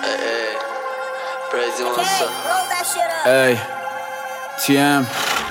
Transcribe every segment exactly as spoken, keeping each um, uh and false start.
Hey, Brazy Monster. ای تی ام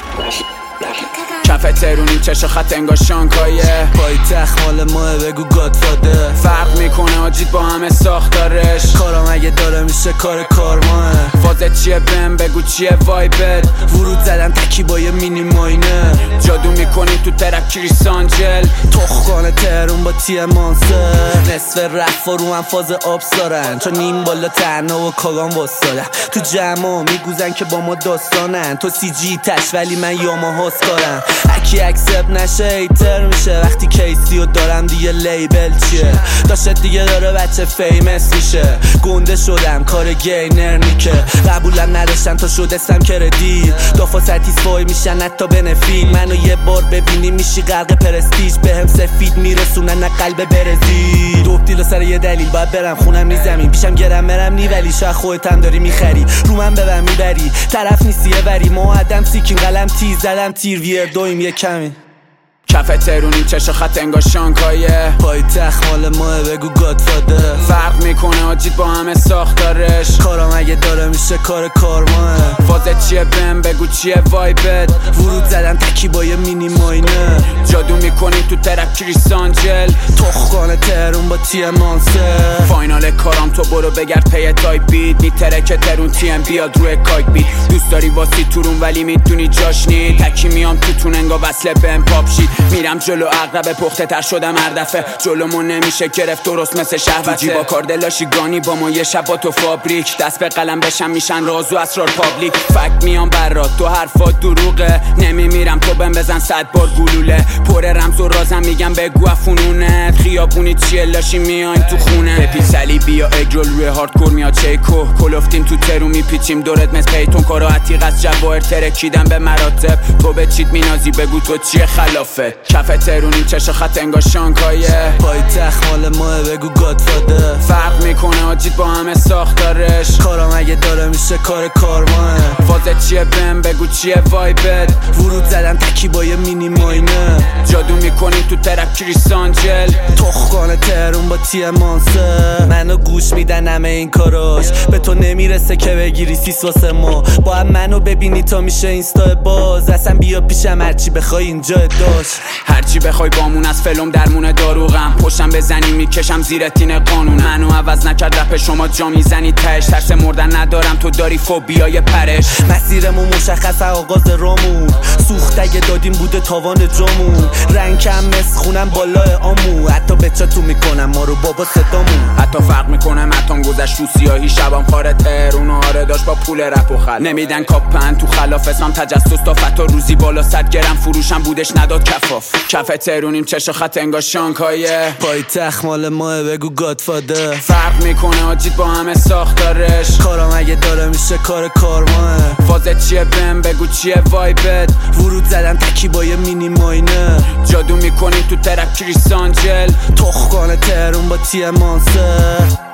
کف ترونی چش خط انگار شانگهایه پایتخت مال ماه بگو گادفادر. فرق میکنه آجید با همه ساختارش. کارم اگه داره میشه کار کار ماه. فازت چیه بهم بگو چیه وایبت. ورود زدن تکی با یه مینی ماینر. جادو میکنی تو ترک کریس آنجل. تخخانه تهرون با تی مانسر. نصف رفت و رو هم فاز آبس دارن چون نیم بالا تنها و کاغان وستادن. تو جمع میگوزن که با ما داستانن. تو سی جی تش ولی من یاما هاست کارم. اکی اکسپ نشه ایتر میشه. وقتی کیسی و دارم دیگه لیبل چیه. داشت دیگه داره بچه فیمس میشه. گنده شدم کار گینر نیکه. قبولم نداشتن تا شدستم کردی. دافا ستیسفای میشن حتی بنفید. منو یه بار ببینی میشی غرق پرستیج. بهم سفید میرسونن نه قلب برزی. دوب دیل سر یه دلیل باید برم خونم نی زمین. پیشم گرم مرم نی ولی شاید خودت هم داری میخری. رو من ببن میبری طرف نیستی یه وری. معدم سیکیم قلم تیز زدم تیر ویر دویم یه کمی. کف ترونی چش خط انگار شانگهایه. پایتخت مال ماه بگو گادفادر. فرق میکنه آجید با همه ساختارش. کارم اگه داره میشه کار کار ماه. فازت چیه بهم بگو چیه وایبت. ورود زدن تکی با یه مینی ماینر. جادو میکنی تو ترک کریس آنجل. تخخانه تهرون با تی مانسر. فاینال کارام تو برو بگرد پی تایپ بیت. میتره که ترون تی ام بیاد روی کایک بیت. دوست داری واسی تورون ولی میدونی جاش نی. تکی میام تو تون انگا وصله بهم پاپ شید. میرم جلو عقرب پخته تر شدم هر دفعه. جلومون نمیشه گرفت درست مثل شهوته. جیبا کاردلاشی گانی با ما یه شب با تو فابریک. دست به قلم بشم میشن راز و اسرار پابلیک. فکت میام برات تو حرفات دروغه. نمیمیرم تو بهم بزن صد بار گلوله. پر رمز و رازم میگم بگو افونونت. خیابونی چیه لاشی میایم تو خونه. بپی صلیبی یا اگرول روی هاردکور میاد چیکو. کلفتیم تو ترو میپیچیم دورت مثل پیتون. کارا عتیق از جواهر ترکیدم به مراتب. تو به چیت مینازی بگو تو چیه خلافت. کف ترونی چش خط انگار شانگهایه. پایتخت مال ماه بگو گادفادر. فرق میکنه آجید با همه ساختارش. کارم اگه داره میشه کار کار ماه. فازت چیه بهم بگو چیه وایبت. ورود زدن تکی با یه مینی ماینر. جادو میکنی تو ترک کریس آنجل. تخخانه تهرون با تی مانسر. منو گوش میدن همه این کاراش. به تو نمیرسه که بگیری سیس واسه ما. باید منو ببینی تا میشه اینستا باز. اصلا بیا پیشم هرچی بخوای اینجا داشت. هرچی بخوای بامون از فلم درمونه داروغم. پشتم بزنی میکشم زیر تین قانون. منو عوض نکرد رپ شما جا میزنی تش. ترس مردن ندارم تو داری فوبیای پرش. مسیرمون مشخصه آغاز رامون. سوخت اگه دادیم بوده تاوان جامون. رنگ کم مس خونم بالای آمو. حتی بچه تو میکنم ما رو بابا صدامون. حتی فرق میکنم حتام گذشت تو سیاهی. شبام خاره ترون آره داشت با پول رپ و خل. نمیدن کاپن تو خلاف اسمم تجسس تا فتا. روزی بالا صد گرم فروشم بودش نداد کفاف. کف ترونیم چش خط انگار شانگهایه. پایتخت مال ماه بگو گادفادر. فرق میکنه آجید با همه ساختارش. کارم اگه داره میشه کار کار ماه. فازت چیه بهم بگو چیه وایبت. ورود زدن تکی با یه مینی ماینر. جادو میکنی تو ترک کریس آنجل. تخخانه تهرون با تی مانسر.